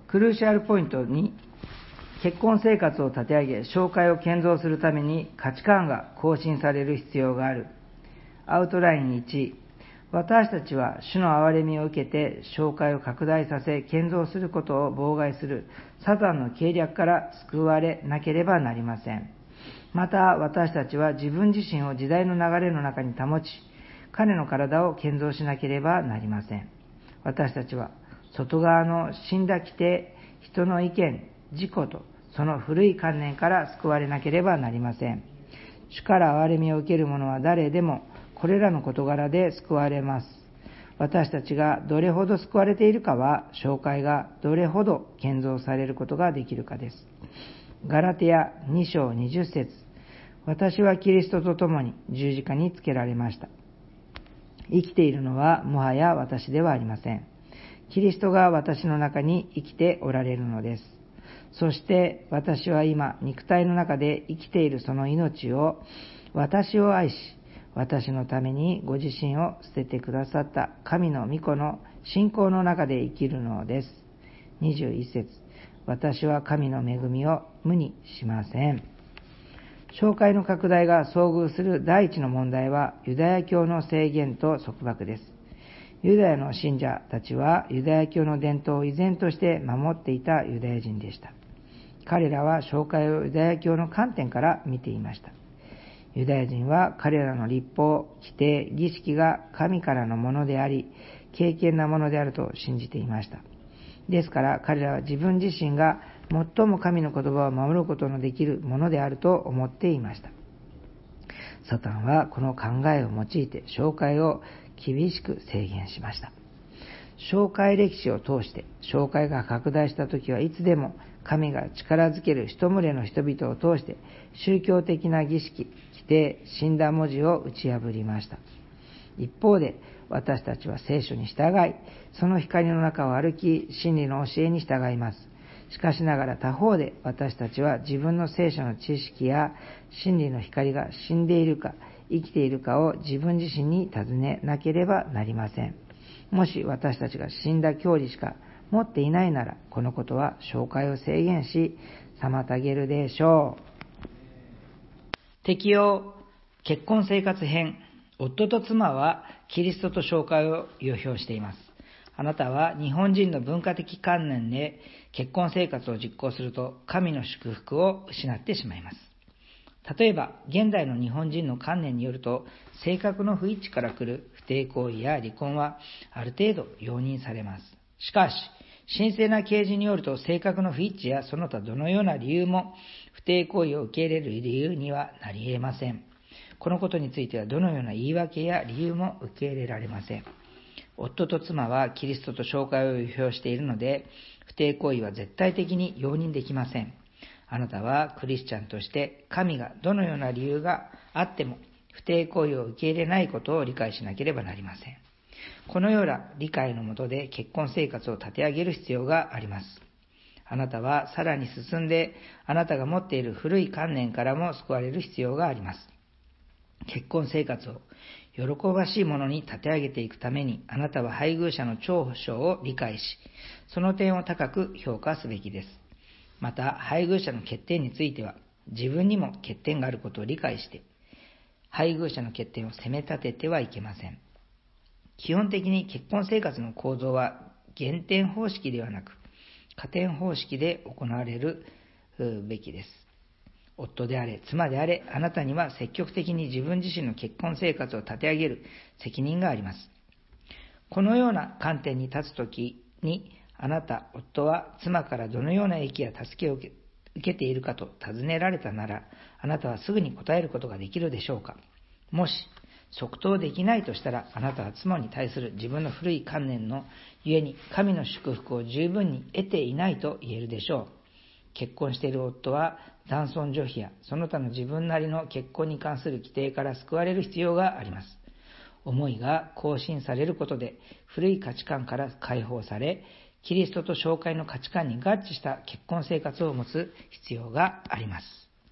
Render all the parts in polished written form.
クルーシャルポイントに、結婚生活を立て上げ、紹介を建造するために価値観が更新される必要がある。アウトライン1、私たちは主の憐れみを受けて、紹介を拡大させ、建造することを妨害するサタンの計略から救われなければなりません。また、私たちは自分自身を時代の流れの中に保ち、彼の体を建造しなければなりません。私たちは外側の死んだ規定、人の意見、自己とその古い観念から救われなければなりません。主から憐れみを受ける者は誰でもこれらの事柄で救われます。私たちがどれほど救われているかは、紹介がどれほど建造されることができるかです。ガラテヤ2章20節、私はキリストと共に十字架につけられました。生きているのはもはや私ではありません。キリストが私の中に生きておられるのです。そして私は今、肉体の中で生きているその命を、私を愛し、私のためにご自身を捨ててくださった神の御子の信仰の中で生きるのです。21節、私は神の恵みを無にしません。紹介の拡大が遭遇する第一の問題は、ユダヤ教の制限と束縛です。ユダヤの信者たちはユダヤ教の伝統を依然として守っていたユダヤ人でした。彼らは紹介をユダヤ教の観点から見ていました。ユダヤ人は彼らの律法、規定、儀式が神からのものであり、敬虔なものであると信じていました。ですから彼らは自分自身が最も神の言葉を守ることのできるものであると思っていました。サタンはこの考えを用いて紹介を厳しく制限しました。紹介歴史を通して紹介が拡大したときはいつでも神が力づける一群れの人々を通して宗教的な儀式、規定、死んだ文字を打ち破りました。一方で私たちは聖書に従い、その光の中を歩き、真理の教えに従います。しかしながら他方で私たちは自分の聖書の知識や真理の光が死んでいるか生きているかを自分自身に尋ねなければなりません。もし私たちが死んだ教理しか持っていないなら、このことは紹介を制限し妨げるでしょう。適用結婚生活編。夫と妻はキリストと紹介を予表しています。あなたは日本人の文化的観念で結婚生活を実行すると神の祝福を失ってしまいます。例えば、現代の日本人の観念によると、性格の不一致から来る不貞行為や離婚はある程度容認されます。しかし、神聖な啓示によると、性格の不一致やその他どのような理由も不貞行為を受け入れる理由にはなり得ません。このことについてはどのような言い訳や理由も受け入れられません。夫と妻はキリストと紹介を予表しているので、不貞行為は絶対的に容認できません。あなたはクリスチャンとして神がどのような理由があっても不貞行為を受け入れないことを理解しなければなりません。このような理解のもとで結婚生活を立て上げる必要があります。あなたはさらに進んで、あなたが持っている古い観念からも救われる必要があります。結婚生活を喜ばしいものに立て上げていくために、あなたは配偶者の長所を理解し、その点を高く評価すべきです。また、配偶者の欠点については、自分にも欠点があることを理解して、配偶者の欠点を責め立ててはいけません。基本的に結婚生活の構造は減点方式ではなく、加点方式で行われるべきです。夫であれ、妻であれ、あなたには積極的に自分自身の結婚生活を立て上げる責任があります。このような観点に立つときに、あなた、夫は妻からどのような益や助けを受けているかと尋ねられたなら、あなたはすぐに答えることができるでしょうか。もし、即答できないとしたら、あなたは妻に対する自分の古い観念のゆえに、神の祝福を十分に得ていないと言えるでしょう。結婚している夫は男尊女卑やその他の自分なりの結婚に関する規定から救われる必要があります。思いが更新されることで古い価値観から解放され、キリストと紹介の価値観に合致した結婚生活を持つ必要があります。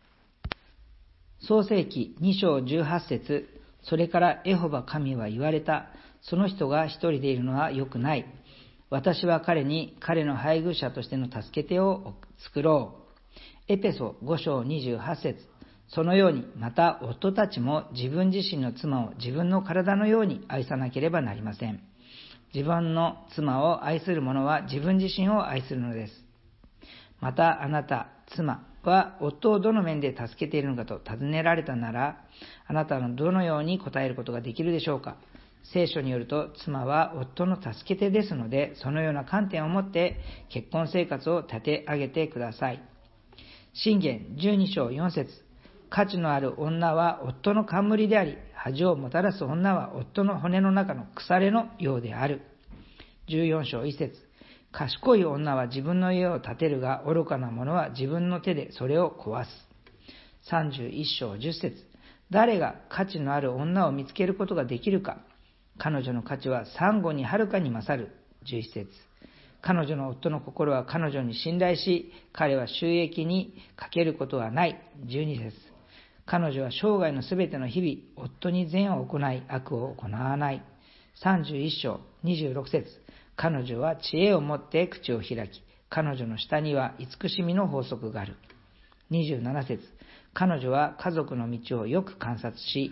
創世記2章18節、それからエホバ神は言われた。その人が一人でいるのは良くない。 私は彼に彼の配偶者としての助け手を作ろう。エペソ5章28節。そのように、また夫たちも自分自身の妻を自分の体のように愛さなければなりません。自分の妻を愛する者は自分自身を愛するのです。またあなた、妻は夫をどの面で助けているのかと尋ねられたなら、あなたはどのように答えることができるでしょうか。聖書によると、妻は夫の助け手ですので、そのような観点を持って結婚生活を立て上げてください。箴言12章4節。価値のある女は夫の冠であり、恥をもたらす女は夫の骨の中の腐れのようである。14章1節。賢い女は自分の家を建てるが、愚かな者は自分の手でそれを壊す。31章10節。誰が価値のある女を見つけることができるか。彼女の価値はサンゴにはるかに勝る。11節。彼女の夫の心は彼女に信頼し、彼は収益にかけることはない。12節。彼女は生涯のすべての日々、夫に善を行い、悪を行わない。31章26節。彼女は知恵を持って口を開き、彼女の下には慈しみの法則がある。27節。彼女は家族の道をよく観察し、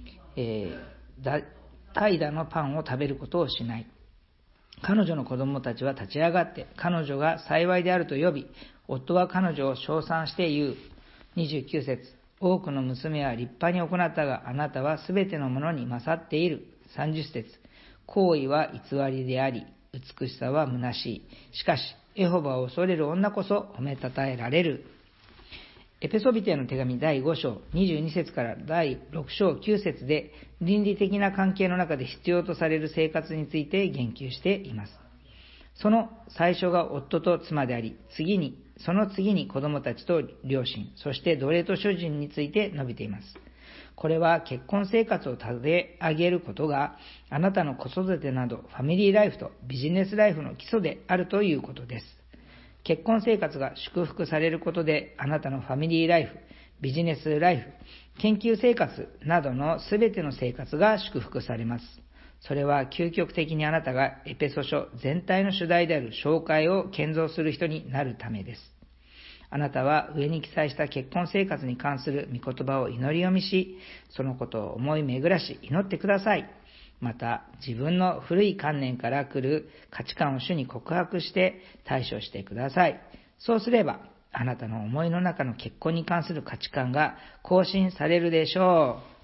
怠惰のパンを食べることをしない。彼女の子供たちは立ち上がって、彼女が幸いであると呼び、夫は彼女を称賛して言う。29節。多くの娘は立派に行ったが、あなたはすべてのものに勝っている。30節。行為は偽りであり、美しさは虚しい。しかし、エホバを恐れる女こそ褒めたたえられる。エペソビテへの手紙第5章22節から第6章9節で、倫理的な関係の中で必要とされる生活について言及しています。その最初が夫と妻であり、その次に子供たちと両親、そして奴隷と主人について述べています。これは結婚生活を立て上げることが、あなたの子育てなどファミリーライフとビジネスライフの基礎であるということです。結婚生活が祝福されることで、あなたのファミリーライフ、ビジネスライフ、研究生活などのすべての生活が祝福されます。それは究極的にあなたがエペソ書全体の主題である紹介を建造する人になるためです。あなたは上に記載した結婚生活に関する御言葉を祈り読みし、そのことを思い巡らし祈ってください。また、自分の古い観念から来る価値観を主に告白して対処してください。そうすれば、あなたの思いの中の結婚に関する価値観が更新されるでしょう。